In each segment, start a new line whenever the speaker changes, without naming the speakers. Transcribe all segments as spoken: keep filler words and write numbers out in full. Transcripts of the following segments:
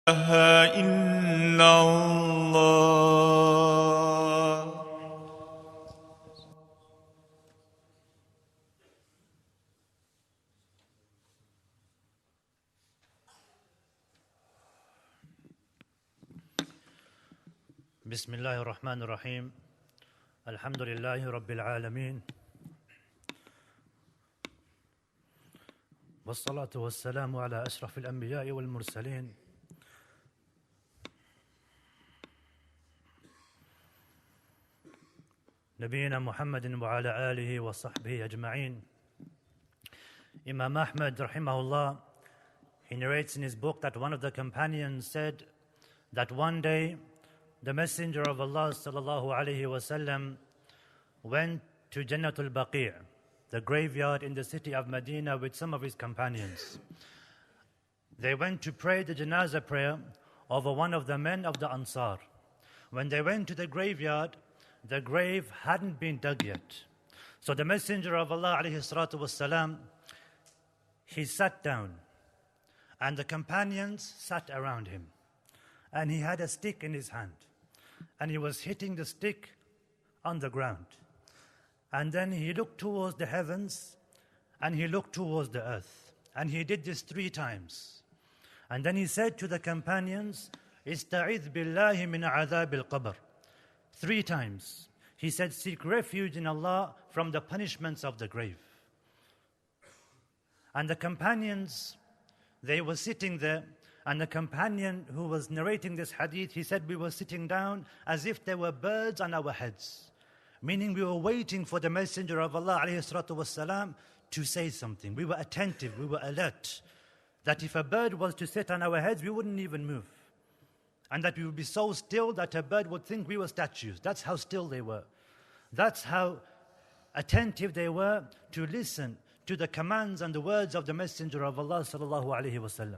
إله إلا الله.
بسم الله الرحمن الرحيم. الحمد لله رب العالمين، والصلاة والسلام على أشرف الأنبياء والمرسلين نبينا محمد وعلى آله وصحبه أجمعين. Imam Ahmad rahimahullah, he narrates in his book that one of the companions said that one day the Messenger of Allah sallallahu alaihi wasallam went to Jannatul Baqi', the graveyard in the city of Medina, with some of his companions. They went to pray the janazah prayer over one of the men of the Ansar. When they went to the graveyard, the grave hadn't been dug yet. So the Messenger of Allah alayhi salatu wassalam, he sat down, and the companions sat around him. And he had a stick in his hand, and he was hitting the stick on the ground. And then he looked towards the heavens, and he looked towards the earth. And he did this three times. And then he said to the companions, "Ista'idh billahi min adhab al-qabr." Three times. He said, seek refuge in Allah from the punishments of the grave. And the companions, they were sitting there, and the companion who was narrating this hadith, he said, we were sitting down as if there were birds on our heads. Meaning we were waiting for the Messenger of Allah alayhi salatu wasalam to say something. We were attentive, we were alert. That if a bird was to sit on our heads, we wouldn't even move. And that we would be so still that a bird would think we were statues. That's how still they were. That's how attentive they were to listen to the commands and the words of the Messenger of Allah sallallahu alaihi wasallam.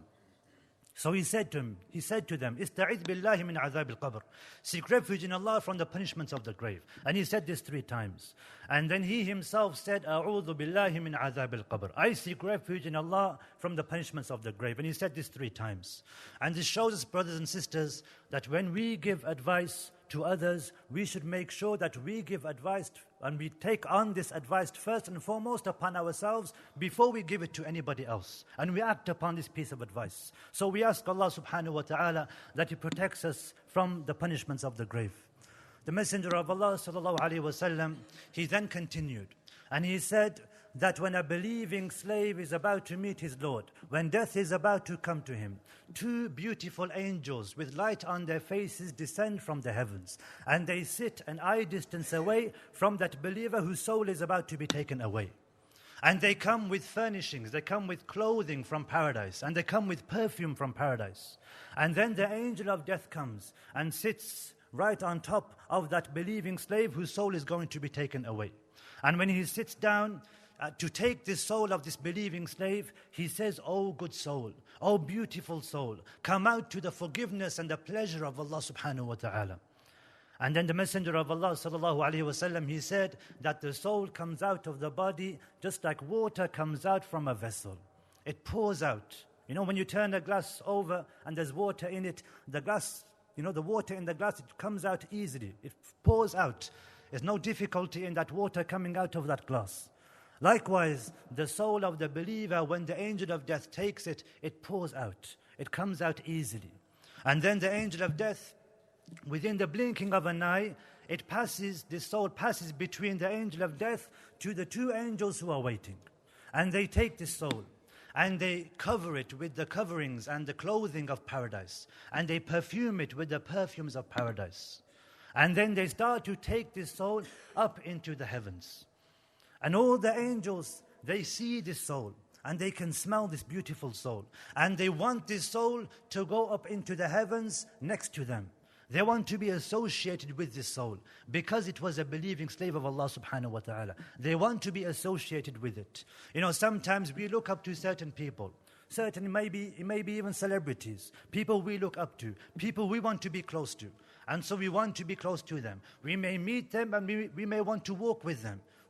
So he said to him, he said to them, "Ista'idh billahi min adhab al-qabr." Seek refuge in Allah from the punishments of the grave. And he said this three times. And then he himself said, "A'udhu billahi min adhab al-qabr." I seek refuge in Allah from the punishments of the grave. And he said this three times. And this shows us, brothers and sisters, that when we give advice to others, we should make sure that we give advice and we take on this advice first and foremost upon ourselves before we give it to anybody else. And we act upon this piece of advice. So we ask Allah subhanahu wa ta'ala that He protects us from the punishments of the grave. The Messenger of Allah sallallahu alayhi wa sallam, he then continued. And he said that when a believing slave is about to meet his Lord, when death is about to come to him, two beautiful angels with light on their faces descend from the heavens, and they sit an eye distance away from that believer whose soul is about to be taken away. And they come with furnishings, they come with clothing from paradise, and they come with perfume from paradise. And then the angel of death comes and sits right on top of that believing slave whose soul is going to be taken away. And when he sits down uh, to take this soul of this believing slave, he says, "Oh good soul, oh beautiful soul, come out to the forgiveness and the pleasure of Allah subhanahu wa ta'ala." And then the Messenger of Allah sallallahu alaihi wasallam, he said that the soul comes out of the body just like water comes out from a vessel. It pours out. You know, when you turn a glass over and there's water in it, the glass, you know, the water in the glass, it comes out easily. It pours out. There's no difficulty in that water coming out of that glass. Likewise, the soul of the believer, when the angel of death takes it, it pours out. It comes out easily. And then the angel of death, within the blinking of an eye, it passes, this soul passes between the angel of death to the two angels who are waiting. And they take this soul, and they cover it with the coverings and the clothing of paradise. And they perfume it with the perfumes of paradise. And then they start to take this soul up into the heavens. And all the angels, they see this soul, and they can smell this beautiful soul. And they want this soul to go up into the heavens next to them. They want to be associated with this soul because it was a believing slave of Allah subhanahu wa ta'ala. They want to be associated with it. You know, sometimes we look up to certain people. Certain, maybe, maybe even celebrities. People we look up to. People we want to be close to. And so we want to be close to them. We may meet them and we, we may want to walk with them.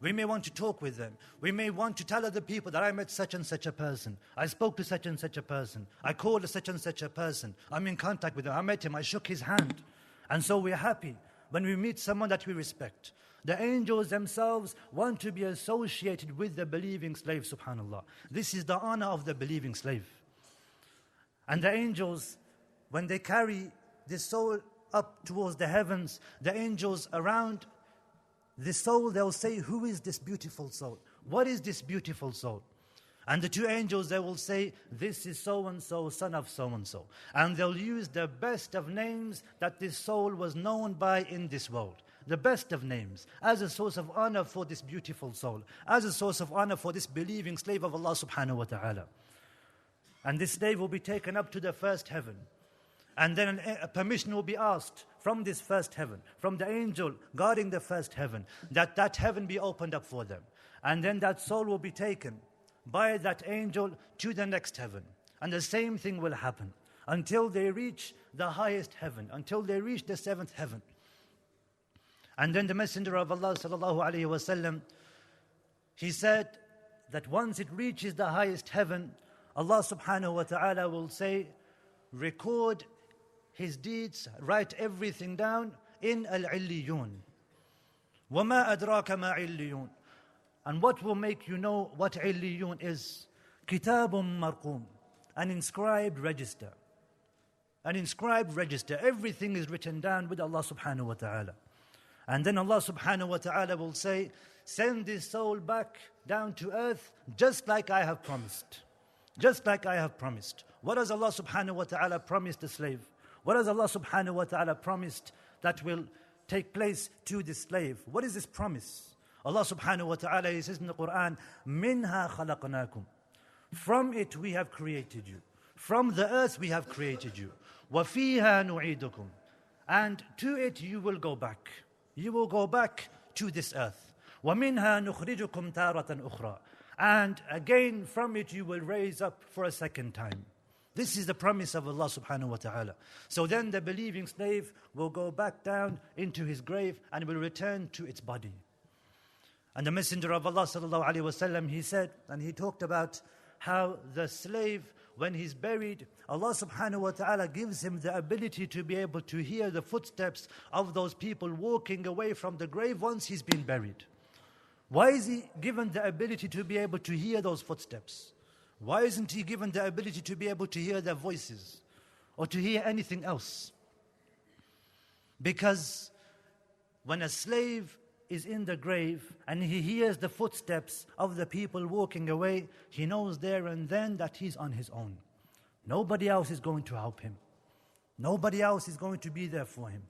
We may want to talk with them. We may want to tell other people that I met such and such a person. I spoke to such and such a person. I called such and such a person. I'm in contact with him. I met him. I shook his hand. And so we're happy when we meet someone that we respect. The angels themselves want to be associated with the believing slave, subhanAllah. This is the honor of the believing slave. And the angels, when they carry the soul up towards the heavens, the angels around the soul, they'll say, who is this beautiful soul? What is this beautiful soul? And the two angels, they will say, this is so-and-so, son of so-and-so. And they'll use the best of names that this soul was known by in this world. The best of names, as a source of honor for this beautiful soul, as a source of honor for this believing slave of Allah subhanahu wa ta'ala. And this slave will be taken up to the first heaven. And then a permission will be asked from this first heaven, from the angel guarding the first heaven, that that heaven be opened up for them. And then that soul will be taken by that angel to the next heaven. And the same thing will happen until they reach the highest heaven, until they reach the seventh heaven. And then the Messenger of Allah sallallahu alaihi wasallam, he said that once it reaches the highest heaven, Allah subhanahu wa ta'ala will say, record his deeds, write everything down in al-illiyun. وَمَا أَدْرَاكَ مَا عِلِّيُّونَ. And what will make you know what illiyun is? Kitabun marqum, an inscribed register. An inscribed register. Everything is written down with Allah subhanahu wa ta'ala. And then Allah subhanahu wa ta'ala will say, send this soul back down to earth just like I have promised. Just like I have promised. What does Allah subhanahu wa ta'ala promise the slave? What does Allah subhanahu wa ta'ala promised that will take place to the slave? What is this promise? Allah subhanahu wa ta'ala, He says in the Quran, Minha khalaqnakum. From it we have created you. From the earth we have created you. وَفِيهَا نُعِيدُكُمْ. And to it you will go back. You will go back to this earth. وَمِنْهَا نُخْرِجُكُمْ تَارَةً أُخْرَى. And again from it you will raise up for a second time. This is the promise of Allah subhanahu wa ta'ala. So then the believing slave will go back down into his grave and will return to its body. And the Messenger of Allah sallallahu alaihi wasallam, he said, and he talked about how the slave, when he's buried, Allah subhanahu wa ta'ala gives him the ability to be able to hear the footsteps of those people walking away from the grave once he's been buried. Why is he given the ability to be able to hear those footsteps? Why isn't he given the ability to be able to hear their voices or to hear anything else? Because when a slave is in the grave and he hears the footsteps of the people walking away, he knows there and then that he's on his own. Nobody else is going to help him. Nobody else is going to be there for him.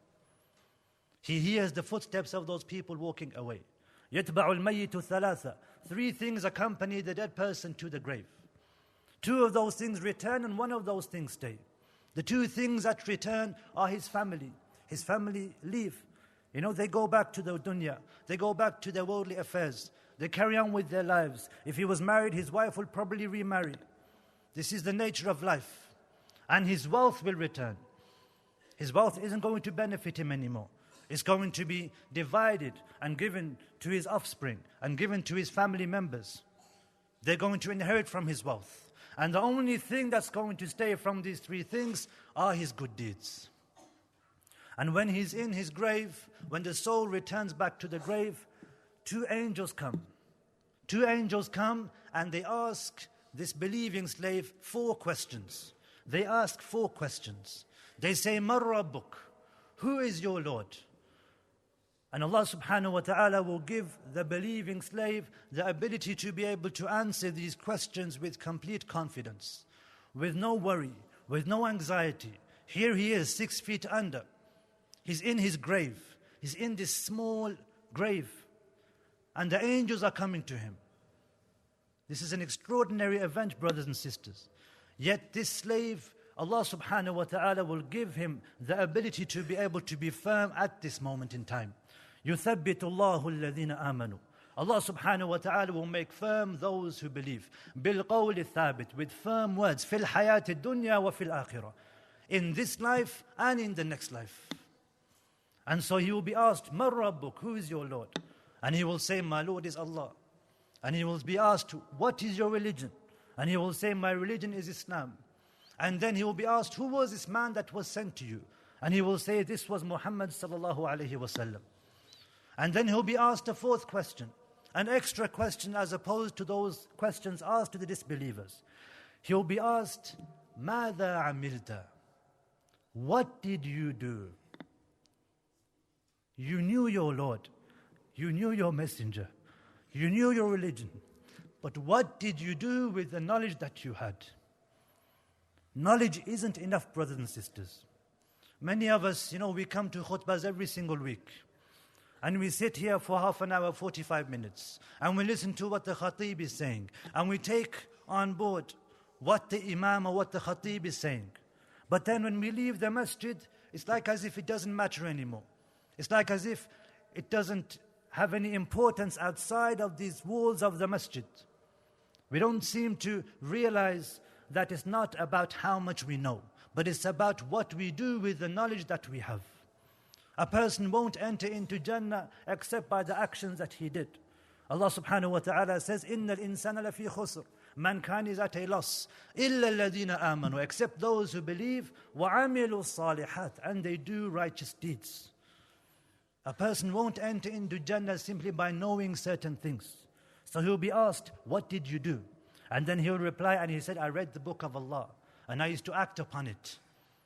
He hears the footsteps of those people walking away. يَتْبَعُ الْمَيِّتُ ثَلَاثًا. Three things accompany the dead person to the grave. Two of those things return and one of those things stay. The two things that return are his family. His family leave. You know, they go back to the dunya. They go back to their worldly affairs. They carry on with their lives. If he was married, his wife will probably remarry. This is the nature of life. And his wealth will return. His wealth isn't going to benefit him anymore. It's going to be divided and given to his offspring and given to his family members. They're going to inherit from his wealth. And the only thing that's going to stay from these three things are his good deeds. And when he's in his grave, when the soul returns back to the grave, two angels come. Two angels come and they ask this believing slave four questions. They ask four questions. They say, "Man Rabbuk?" Who is your Lord? And Allah subhanahu wa ta'ala will give the believing slave the ability to be able to answer these questions with complete confidence, with no worry, with no anxiety. Here he is, six feet under. He's in his grave. He's in this small grave. And the angels are coming to him. This is an extraordinary event, brothers and sisters. Yet this slave, Allah subhanahu wa ta'ala will give him the ability to be able to be firm at this moment in time. يُثَبِّتُ اللَّهُ الَّذِينَ آمَنُوا. Allah subhanahu wa ta'ala will make firm those who believe. بِالْقَوْلِ الثَّابِتِ. With firm words. فِي الْحَيَاةِ الدُّنْيَا وَفِي الْآخِرَةِ. In this life and in the next life. And so he will be asked, مَنْ رَبُّكَ? Who is your Lord? And he will say, my Lord is Allah. And he will be asked, what is your religion? And he will say, my religion is Islam. And then he will be asked, who was this man that was sent to you? And he will say, this was Muhammad sallallahu alayhi wasallam. And then he'll be asked a fourth question, an extra question as opposed to those questions asked to the disbelievers. He'll be asked, ماذا عملت? What did you do? You knew your Lord. You knew your messenger. You knew your religion. But what did you do with the knowledge that you had? Knowledge isn't enough, brothers and sisters. Many of us, you know, we come to khutbahs every single week. And we sit here for half an hour, forty-five minutes. And we listen to what the khatib is saying. And we take on board what the imam or what the khatib is saying. But then when we leave the masjid, it's like as if it doesn't matter anymore. It's like as if it doesn't have any importance outside of these walls of the masjid. We don't seem to realize that it's not about how much we know, but it's about what we do with the knowledge that we have. A person won't enter into Jannah except by the actions that he did. Allah subhanahu wa ta'ala says, إِنَّ الْإِنسَانَ لَفِي خُسْرٍ. Mankind is at a loss. إِلَّا الَّذِينَ آمَنُوا. Except those who believe, وَعَمِلُوا الصَّالِحَاتِ. And they do righteous deeds. A person won't enter into Jannah simply by knowing certain things. So he'll be asked, what did you do? And then he'll reply, and he said, I read the book of Allah, and I used to act upon it.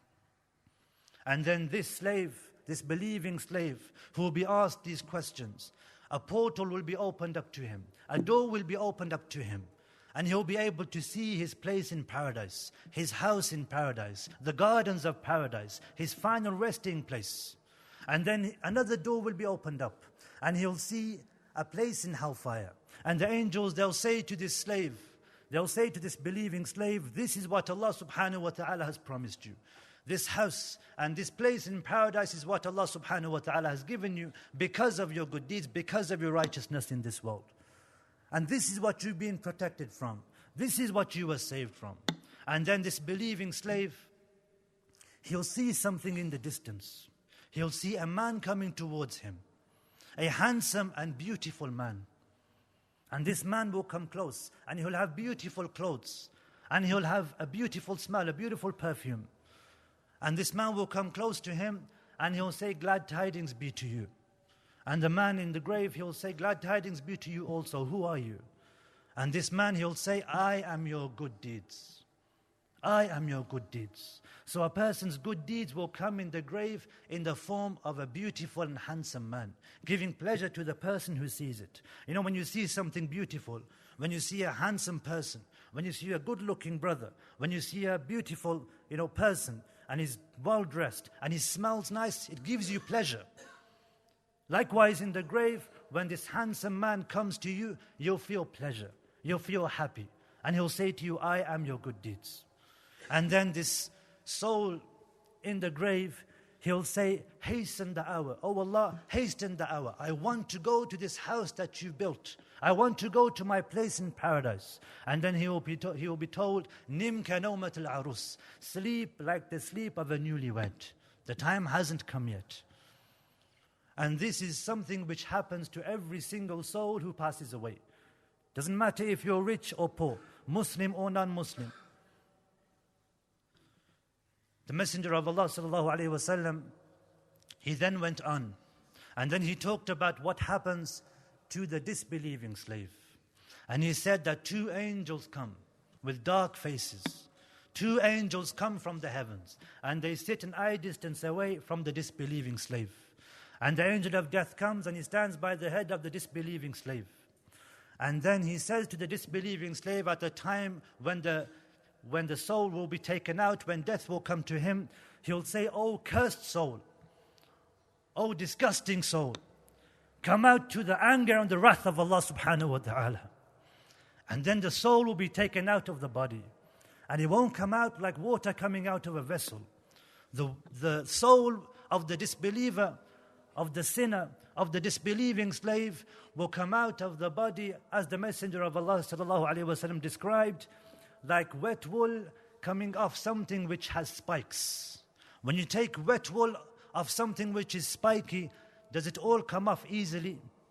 And then this slave, this believing slave, who will be asked these questions, a portal will be opened up to him. A door will be opened up to him. And he'll be able to see his place in paradise, his house in paradise, the gardens of paradise, his final resting place. And then another door will be opened up, and he'll see a place in hellfire. And the angels, they'll say to this slave, they'll say to this believing slave, this is what Allah subhanahu wa ta'ala has promised you. This house and this place in paradise is what Allah subhanahu wa ta'ala has given you because of your good deeds, because of your righteousness in this world. And this is what you've been protected from. This is what you were saved from. And then this believing slave, he'll see something in the distance. He'll see a man coming towards him, a handsome and beautiful man. And this man will come close, and he'll have beautiful clothes, and he'll have a beautiful smell, a beautiful perfume. And this man will come close to him, and he'll say, glad tidings be to you. And the man in the grave, he'll say, glad tidings be to you also. Who are you? And this man, he'll say, I am your good deeds. I am your good deeds. So a person's good deeds will come in the grave in the form of a beautiful and handsome man, giving pleasure to the person who sees it. You know, when you see something beautiful, when you see a handsome person, when you see a good-looking brother, when you see a beautiful, you know, person, and he's well-dressed, and he smells nice, it gives you pleasure. Likewise, in the grave, when this handsome man comes to you, you'll feel pleasure. You'll feel happy. And he'll say to you, I am your good deeds. And then this soul in the grave, he'll say, hasten the hour. Oh Allah, hasten the hour. I want to go to this house that you built. I want to go to my place in paradise. And then he will be, to- he will be told, Nim ka nawmat al-arus. Sleep like the sleep of a newlywed. The time hasn't come yet. And this is something which happens to every single soul who passes away. Doesn't matter if you're rich or poor, Muslim or non-Muslim. The Messenger of Allah sallallahu alaihi wasallam, he then went on, and then he talked about what happens to the disbelieving slave. And he said that two angels come with dark faces. Two angels come from the heavens, and they sit an eye distance away from the disbelieving slave. And the angel of death comes and he stands by the head of the disbelieving slave. And then he says to the disbelieving slave at the time when the when the soul will be taken out, when death will come to him, he'll say, oh cursed soul, oh disgusting soul, come out to the anger and the wrath of Allah subhanahu wa ta'ala. And then the soul will be taken out of the body. And it won't come out like water coming out of a vessel. The, the soul of the disbeliever, of the sinner, of the disbelieving slave will come out of the body as the Messenger of Allah sallallahu alaihi wasallam described, like wet wool coming off something which has spikes. When you take wet wool of something which is spiky, does it all come off easily?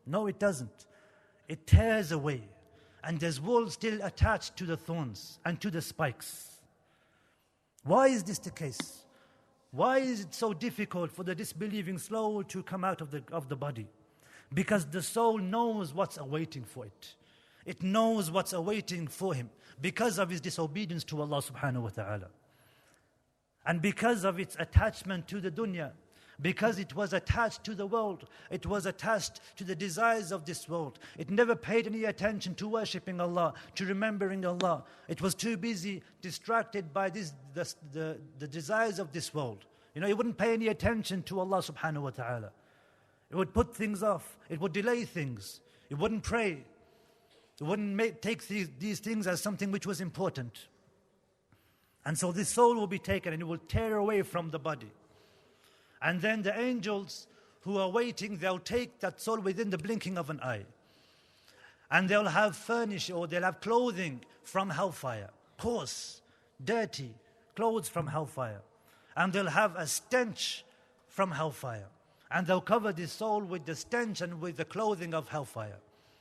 No, it doesn't. It tears away. And there's wool still attached to the thorns and to the spikes. Why is this the case? Why is it so difficult for the disbelieving soul to come out of the, of the body? Because the soul knows what's awaiting for it. It knows what's awaiting for him because of his disobedience to Allah subhanahu wa ta'ala. And because of its attachment to the dunya, because it was attached to the world, it was attached to the desires of this world. It never paid any attention to worshipping Allah, to remembering Allah. It was too busy, distracted by this, the, the, the desires of this world. You know, it wouldn't pay any attention to Allah subhanahu wa ta'ala. It would put things off. It would delay things. It wouldn't pray. It wouldn't make, take these, these things as something which was important. And so this soul will be taken and it will tear away from the body. And then the angels who are waiting, they'll take that soul within the blinking of an eye. And they'll have furniture or they'll have clothing from hellfire. Coarse, dirty clothes from hellfire. And they'll have a stench from hellfire. And they'll cover this soul with the stench and with the clothing of hellfire.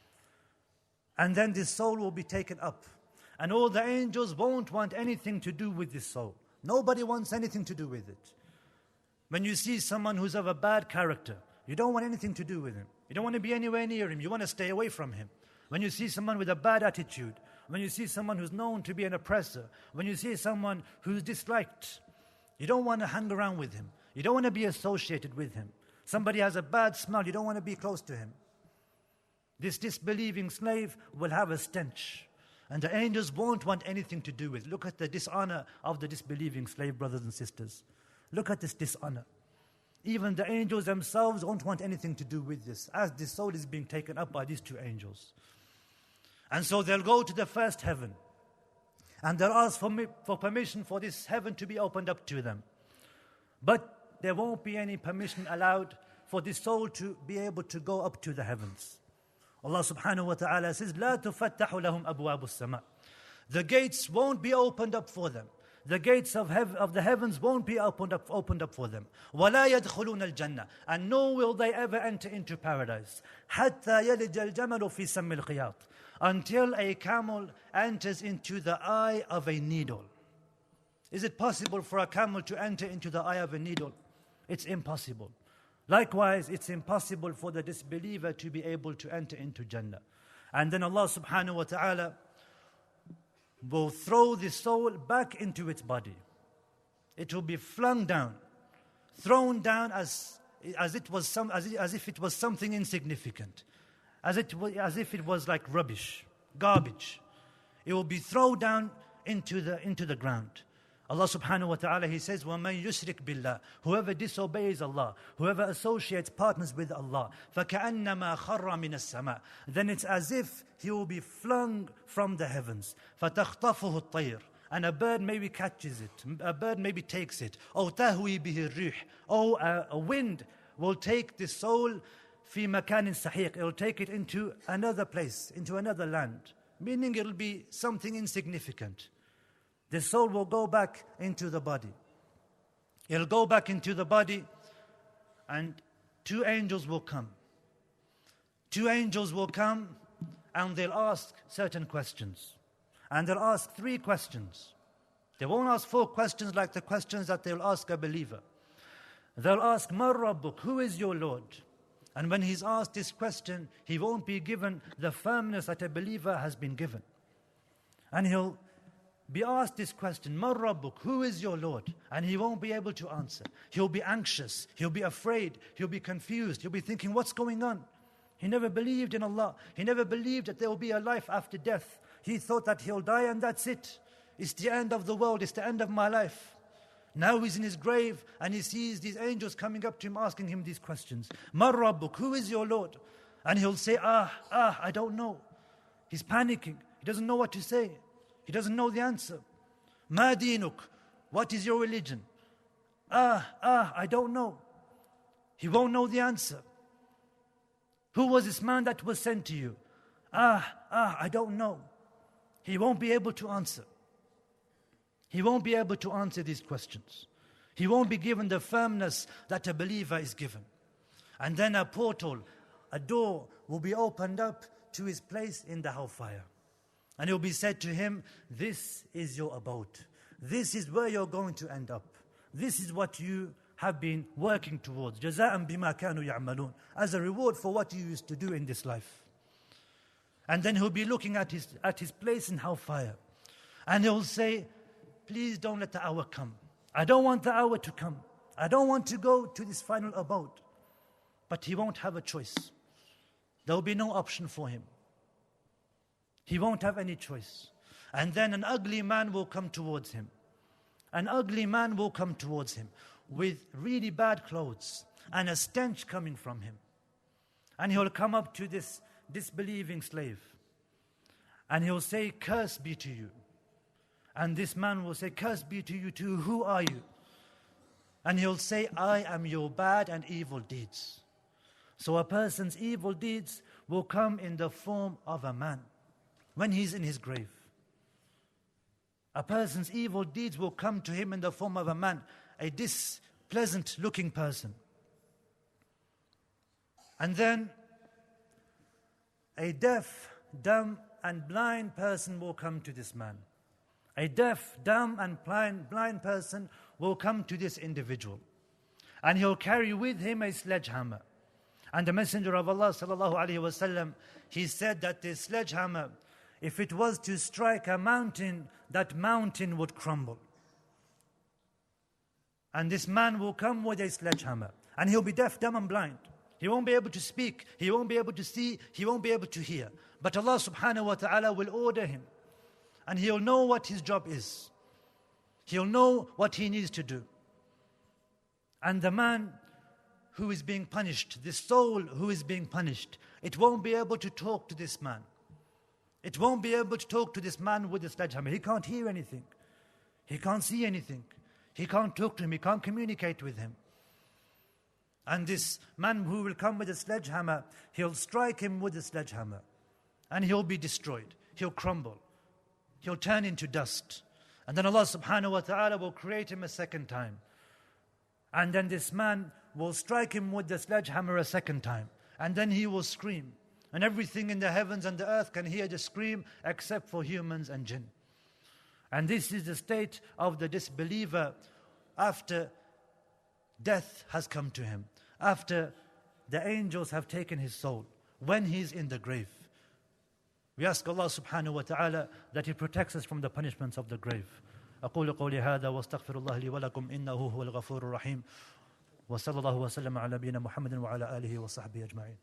And then this soul will be taken up. And all the angels won't want anything to do with this soul. Nobody wants anything to do with it. When you see someone who's of a bad character, you don't want anything to do with him. You don't want to be anywhere near him. You want to stay away from him. When you see someone with a bad attitude, when you see someone who's known to be an oppressor, when you see someone who's disliked, you don't want to hang around with him. You don't want to be associated with him. Somebody has a bad smell, you don't want to be close to him. This disbelieving slave will have a stench. And the angels won't want anything to do with it. Look at the dishonor of the disbelieving slave, brothers and sisters. Look at this dishonor. Even the angels themselves won't want anything to do with this, as this soul is being taken up by these two angels. And so they'll go to the first heaven. And they'll ask for, me, for permission for this heaven to be opened up to them. But there won't be any permission allowed for this soul to be able to go up to the heavens. Allah subhanahu wa ta'ala says, لا تفتح لهم أبواب السماء. The gates won't be opened up for them. The gates of, hev- of the heavens won't be opened up, opened up for them. وَلَا يَدْخُلُونَ الْجَنَّةِ. And nor will they ever enter into paradise. حَتَّى يَلِجَ الْجَمَلُ فِي سَمِّ الْخِيَاطِ. Until a camel enters into the eye of a needle. Is it possible for a camel to enter into the eye of a needle? It's impossible. Likewise, it's impossible for the disbeliever to be able to enter into Jannah. And then Allah subhanahu wa ta'ala will throw the soul back into its body. It will be flung down, thrown down as, as, it was some, as, as if it was something insignificant, as, it, as if it was like rubbish, garbage. It will be thrown down into the, into the ground. Allah subhanahu wa ta'ala, He says, وَمَنْ يُشْرِكْ بِاللَّهِ. Whoever disobeys Allah, whoever associates partners with Allah, فَكَأَنَّمَا خَرَّ مِنَ السَّمَاءِ. Then it's as if he will be flung from the heavens. فَتَخْطَفُهُ الطَّيْرُ. And a bird maybe catches it, a bird maybe takes it. أو تهوي به الريح. Or a, a wind will take the soul في مكان سحيق. It will take it into another place, into another land. Meaning it will be something insignificant. The soul will go back into the body. It'll go back into the body and two angels will come. Two angels will come and they'll ask certain questions. And they'll ask three questions. They won't ask four questions like the questions that they'll ask a believer. They'll ask, مَا رَبُّكَ? Who is your Lord? And when he's asked this question, he won't be given the firmness that a believer has been given. And he'll be asked this question, مَا رَبُّكَ? Who is your Lord? And he won't be able to answer. He'll be anxious. He'll be afraid. He'll be confused. He'll be thinking, what's going on? He never believed in Allah. He never believed that there will be a life after death. He thought that he'll die and that's it. It's the end of the world. It's the end of my life. Now he's in his grave and he sees these angels coming up to him asking him these questions. مَا رَبُّكَ? Who is your Lord? And he'll say, ah, ah, I don't know. He's panicking. He doesn't know what to say. He doesn't know the answer. مَا دِينُكَ? What is your religion? Ah, ah, I don't know. He won't know the answer. Who was this man that was sent to you? Ah, ah, I don't know. He won't be able to answer. He won't be able to answer these questions. He won't be given the firmness that a believer is given. And then a portal a door will be opened up to his place in the hellfire. And it will be said to him, this is your abode. This is where you're going to end up. This is what you have been working towards. جَزَاءً بِمَا كَانُوا يَعْمَلُونَ. As a reward for what you used to do in this life. And then he'll be looking at his, at his place in hellfire. And he'll say, please don't let the hour come. I don't want the hour to come. I don't want to go to this final abode. But he won't have a choice. There will be no option for him. He won't have any choice. And then an ugly man will come towards him. An ugly man will come towards him with really bad clothes and a stench coming from him. And he'll come up to this disbelieving slave. And he'll say, curse be to you. And this man will say, curse be to you too. Who are you? And he'll say, I am your bad and evil deeds. So a person's evil deeds will come in the form of a man when he's in his grave. A person's evil deeds will come to him in the form of a man, a displeasant looking person. And then a deaf, dumb and blind person will come to this man. A deaf, dumb and blind, blind person will come to this individual. And he'll carry with him a sledgehammer. And the Messenger of Allah sallallahu alaihi wasallam, he said that this sledgehammer, if it was to strike a mountain, that mountain would crumble. And this man will come with a sledgehammer. And he'll be deaf, dumb and blind. He won't be able to speak. He won't be able to see. He won't be able to hear. But Allah subhanahu wa ta'ala will order him. And he'll know what his job is. He'll know what he needs to do. And the man who is being punished, the soul who is being punished, it won't be able to talk to this man. It won't be able to talk to this man with the sledgehammer. He can't hear anything. He can't see anything. He can't talk to him. He can't communicate with him. And this man who will come with a sledgehammer, he'll strike him with a sledgehammer. And he'll be destroyed. He'll crumble. He'll turn into dust. And then Allah subhanahu wa ta'ala will create him a second time. And then this man will strike him with the sledgehammer a second time. And then he will scream. And everything in the heavens and the earth can hear the scream except for humans and jinn. And this is the state of the disbeliever after death has come to him. After the angels have taken his soul. When he's in the grave. We ask Allah subhanahu wa ta'ala that He protects us from the punishments of the grave. أقول قولي هذا واستغفر الله لي ولكم إنه هو الغفور الرحيم وصلى الله وسلم على نبينا محمد وعلى آله وصحبه أجمعين.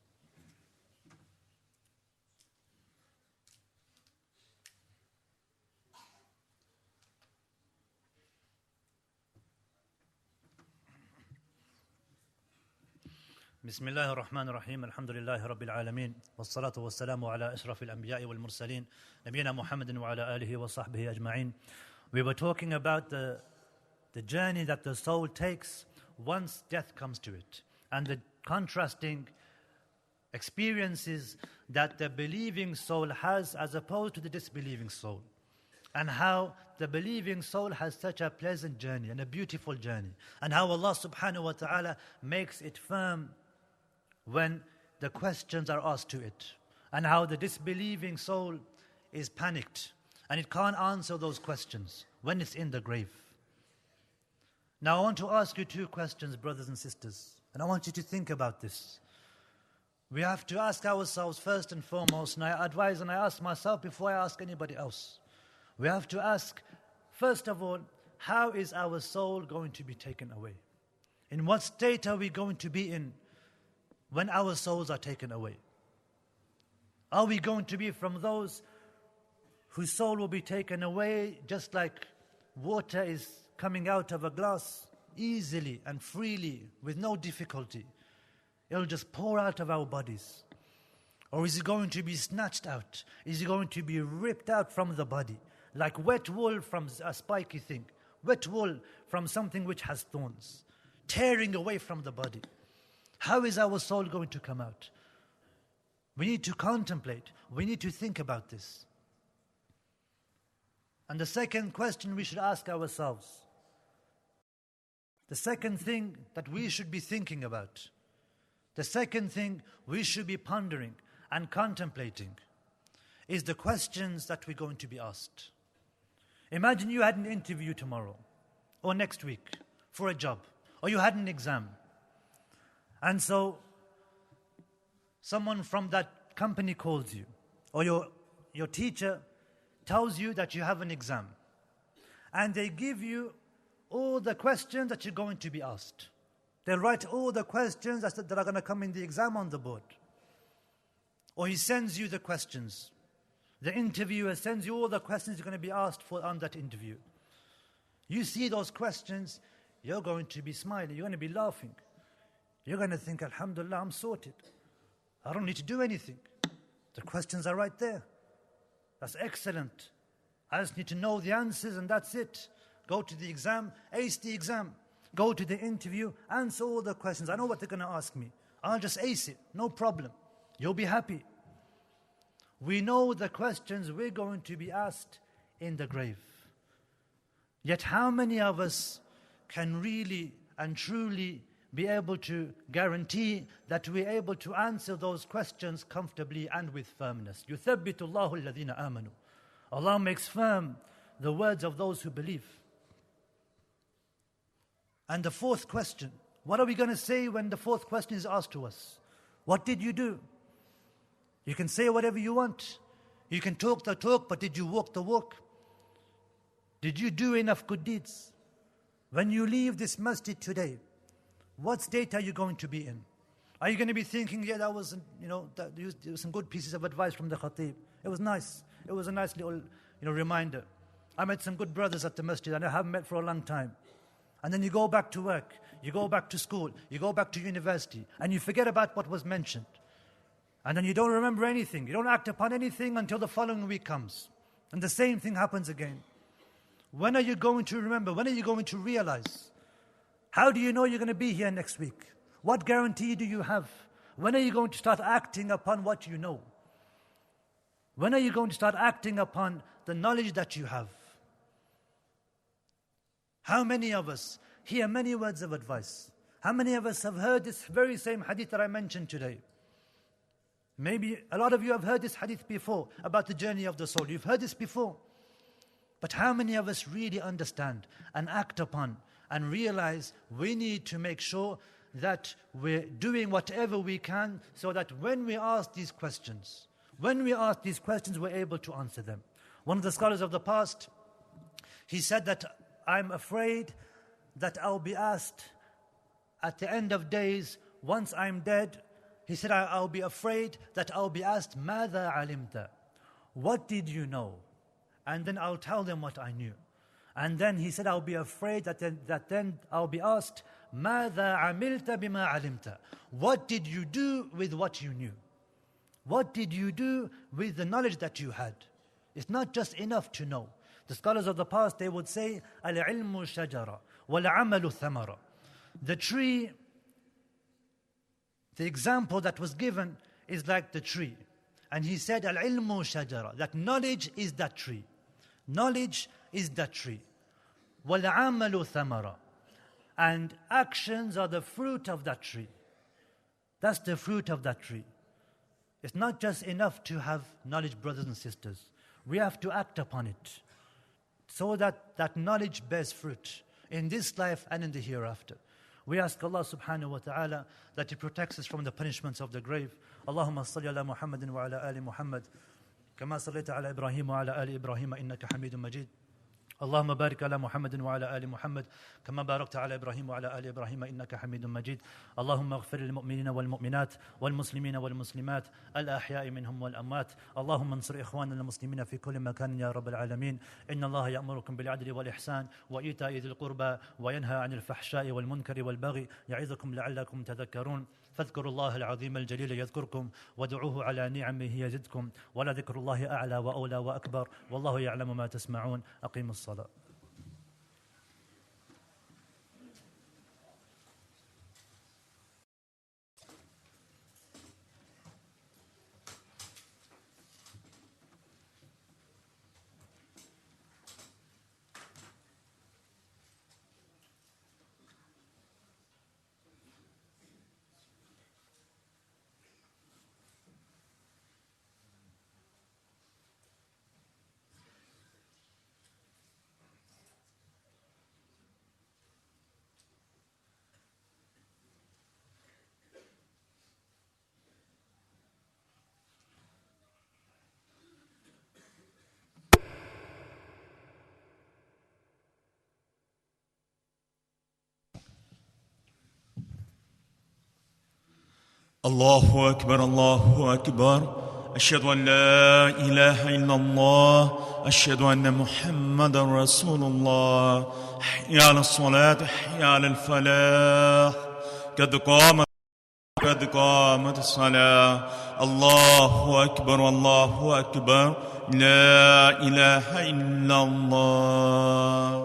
بسم الله الرحمن الرحيم الحمد لله رب العالمين والصلاة والسلام على أشرف الأنبياء والمرسلين نبينا محمد وعلى آله وصحبه أجمعين. We were talking about the, the journey that the soul takes once death comes to it, and the contrasting experiences that the believing soul has as opposed to the disbelieving soul, and how the believing soul has such a pleasant journey and a beautiful journey, and how Allah subhanahu wa ta'ala makes it firm when the questions are asked to it, and how the disbelieving soul is panicked and it can't answer those questions when it's in the grave. Now I want to ask you two questions, brothers and sisters, and I want you to think about this. We have to ask ourselves first and foremost, and I advise and I ask myself before I ask anybody else. We have to ask, first of all, how is our soul going to be taken away? In what state are we going to be in when our souls are taken away? Are we going to be from those whose soul will be taken away just like water is coming out of a glass easily and freely with no difficulty? It'll just pour out of our bodies. Or is it going to be snatched out? Is it going to be ripped out from the body like wet wool from a spiky thing, wet wool from something which has thorns, tearing away from the body? How is our soul going to come out? We need to contemplate. We need to think about this. And the second question we should ask ourselves, the second thing that we should be thinking about, The second thing we should be pondering and contemplating is the questions that we're going to be asked. Imagine you had an interview tomorrow or next week for a job, or you had an exam. And so someone from that company calls you, or your, your teacher tells you that you have an exam. And they give you all the questions that you're going to be asked. They'll write all the questions that that are going to come in the exam on the board. Or he sends you the questions. The interviewer sends you all the questions you're going to be asked for on that interview. You see those questions, you're going to be smiling, you're going to be laughing. You're going to think, Alhamdulillah, I'm sorted. I don't need to do anything. The questions are right there. That's excellent. I just need to know the answers and that's it. Go to the exam, ace the exam. Go to the interview, answer all the questions. I know what they're going to ask me. I'll just ace it, no problem. You'll be happy. We know the questions we're going to be asked in the grave. Yet how many of us can really and truly be able to guarantee that we're able to answer those questions comfortably and with firmness? يُثَبِّتُ اللَّهُ الَّذِينَ آمَنُوا. Allah makes firm the words of those who believe. And the fourth question, what are we going to say when the fourth question is asked to us? What did you do? You can say whatever you want. You can talk the talk, but did you walk the walk? Did you do enough good deeds? When you leave this masjid today, what state are you going to be in? Are you going to be thinking, yeah, that was, you know, that, there was some good pieces of advice from the khatib. It was nice. It was a nice little, you know, reminder. I met some good brothers at the masjid and I haven't met for a long time. And then you go back to work, you go back to school, you go back to university, and you forget about what was mentioned. And then you don't remember anything. You don't act upon anything until the following week comes. And the same thing happens again. When are you going to remember? When are you going to realize? How do you know you're going to be here next week? What guarantee do you have? When are you going to start acting upon what you know? When are you going to start acting upon the knowledge that you have? How many of us hear many words of advice? How many of us have heard this very same hadith that I mentioned today? Maybe a lot of you have heard this hadith before about the journey of the soul. You've heard this before. But how many of us really understand and act upon and realize we need to make sure that we're doing whatever we can so that when we ask these questions, when we ask these questions, we're able to answer them. One of the scholars of the past, he said that I'm afraid that I'll be asked at the end of days, once I'm dead, he said, I'll be afraid that I'll be asked, ماذا علمت? What did you know? And then I'll tell them what I knew. And then he said, I'll be afraid that then, that then I'll be asked, ماذا عملت بما علمت? What did you do with what you knew? What did you do with the knowledge that you had? It's not just enough to know. The scholars of the past, they would say, العلم شجرة والعمل ثمرة. The tree, the example that was given is like the tree. And he said, العلم شجرة, that knowledge is that tree. Knowledge is that tree. وَالْعَمَلُ ثَمَرًا. And actions are the fruit of that tree. That's the fruit of that tree. It's not just enough to have knowledge, brothers and sisters. We have to act upon it so that that knowledge bears fruit in this life and in the hereafter. We ask Allah subhanahu wa ta'ala that He protects us from the punishments of the grave. Allahumma salli ala Muhammadin wa ala ali Muhammad. كما صليت على إبراهيم وعلى آل إبراهيم إنك حميد مجيد. اللهم بارك على محمد وعلى آل محمد كما باركت على إبراهيم وعلى آل إبراهيم إنك حميد مجيد. اللهم اغفر للمؤمنين والمؤمنات والمسلمين والمسلمات الأحياء منهم والأموات. اللهم انصر إخواننا المسلمين في كل مكان يا رب العالمين. إن الله يأمركم بالعدل والإحسان وإيتاء ذي القربى وينهى عن الفحشاء والمنكر والبغي يعظكم لعلكم تذكرون. فاذكروا الله العظيم الجليل يذكركم وادعوه على نعمه يزدكم ولذكر الله أعلى وأولى وأكبر والله يعلم ما تسمعون. أقيموا الصلاة.
الله أكبر الله أكبر. أشهد أن لا إله إلا الله. أشهد أن محمد رسول الله. حي على الصلاة حي على الفلاح. قد قامت قد قامت الصلاة. الله أكبر الله أكبر. لا إله إلا الله.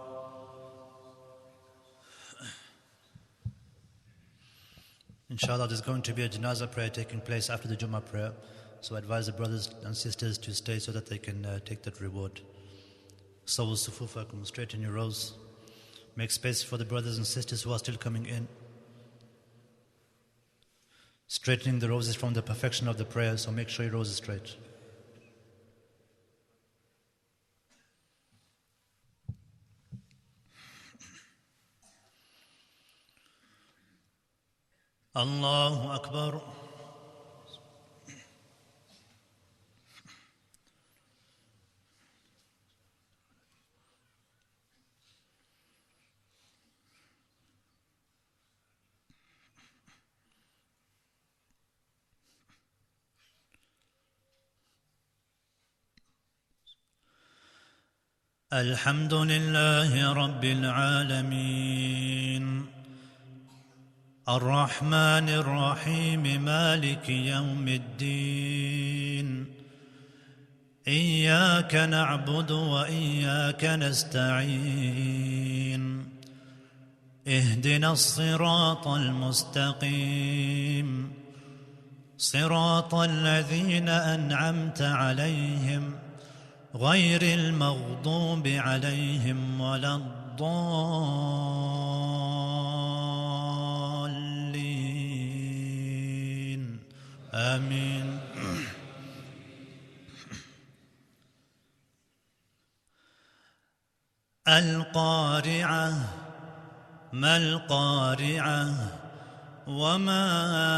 Inshallah, there's going to be a janazah prayer taking place after the Jummah prayer. So I advise the brothers and sisters to stay so that they can uh, take that reward. Sawu sufufakum, straighten your rows. Make space for the brothers and sisters who are still coming in. Straightening the rows is from the perfection of the prayer, so make sure your rows are straight. Allahu Akbar. الحمد لله رب العالمين الرحمن الرحيم مالك يوم الدين إياك نعبد وإياك نستعين اهدنا الصراط المستقيم صراط الذين أنعمت عليهم غير المغضوب عليهم ولا الضالين آمين. القارعة ما القارعة وما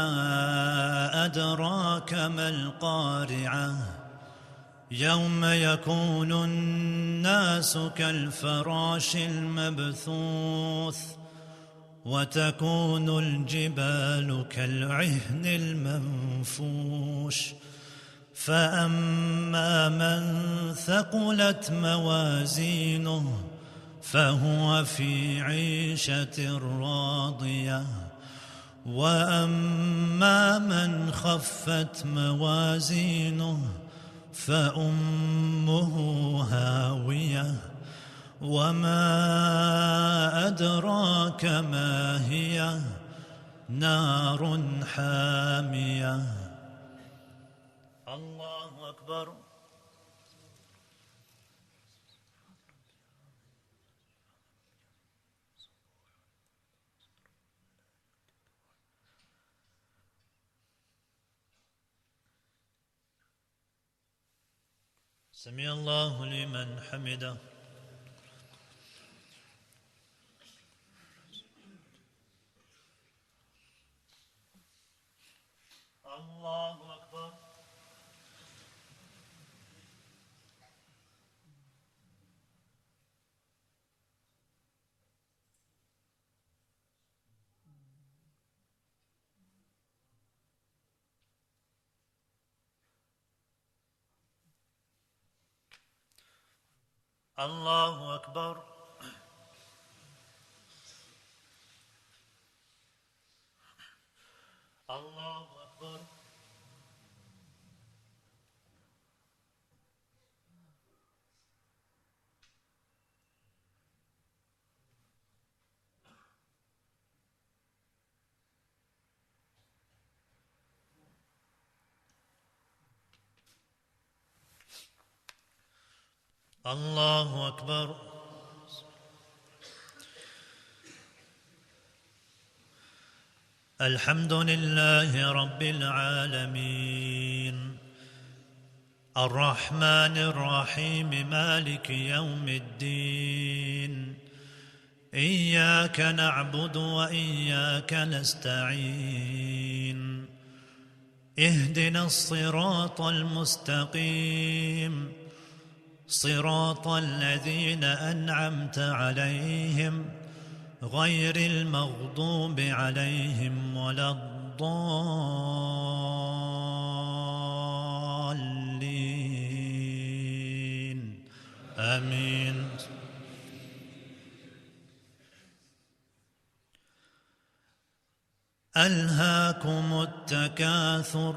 أدراك ما القارعة يوم يكون الناس كالفراش المبثوث وتكون الجبال كالعهن المنفوش فأما من ثقلت موازينه فهو في عيشة راضية وأما من خفت موازينه فأمه هاوية وما أدراك ما هي نار حامية. الله أكبر. سمع الله لمن حمده. الله أكبر. الله أكبر. الله أكبر. الله أكبر. الحمد لله رب العالمين الرحمن الرحيم مالك يوم الدين إياك نعبد وإياك نستعين اهدنا الصراط المستقيم صراط الذين أنعمت عليهم غير المغضوب عليهم ولا الضالين
الضالين آمين. ألهاكم التكاثر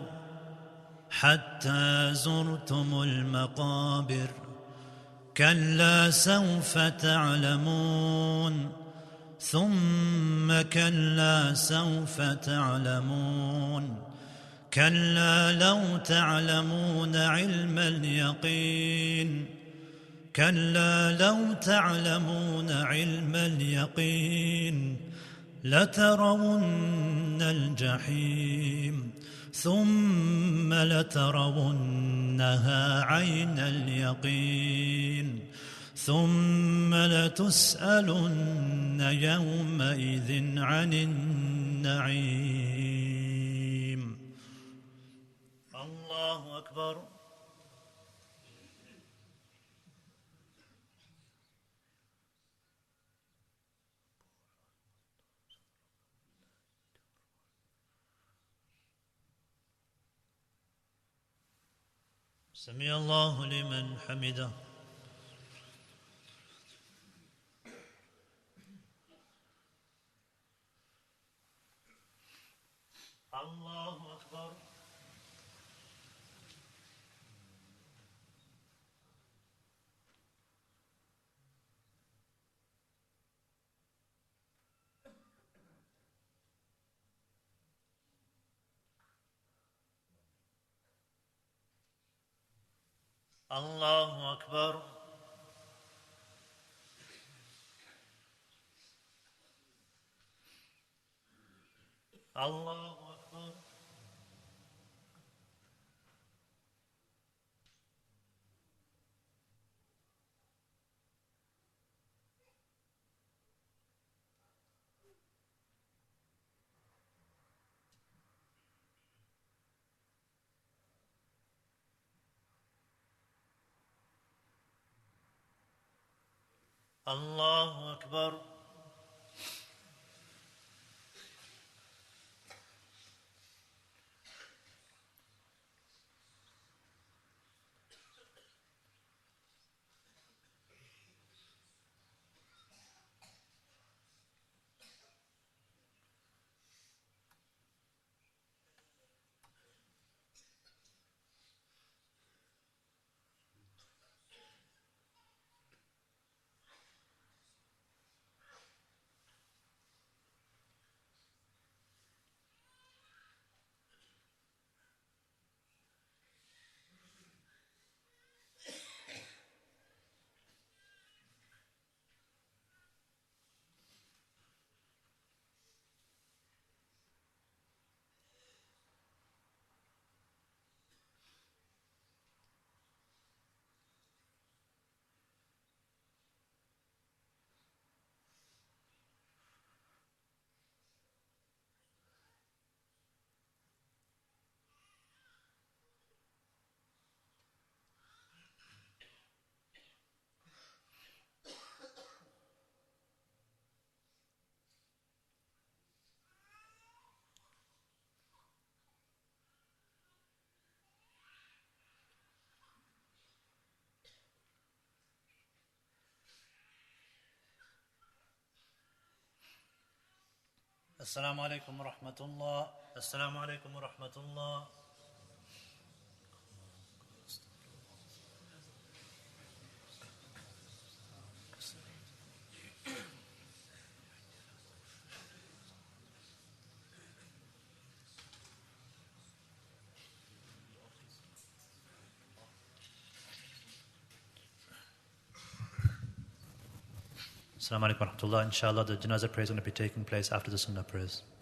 حتى زرتم المقابر كلا سوف تعلمون ثم كلا سوف تعلمون كلا لو تعلمون علم اليقين كلا لو تعلمون علم اليقين لترون الجحيم ثم لترونها عين اليقين ثم لتسألن يومئذ عن النعيم. الله أكبر. سمع الله لمن حمده. الله أكبر. الله أكبر. الله أكبر. الله أكبر. السلام عليكم ورحمة الله. السلام عليكم ورحمة الله. Assalamu alaikum wa rahmatullah. Inshallah, the janazah prayer is going to be taking place after the sunnah prayers.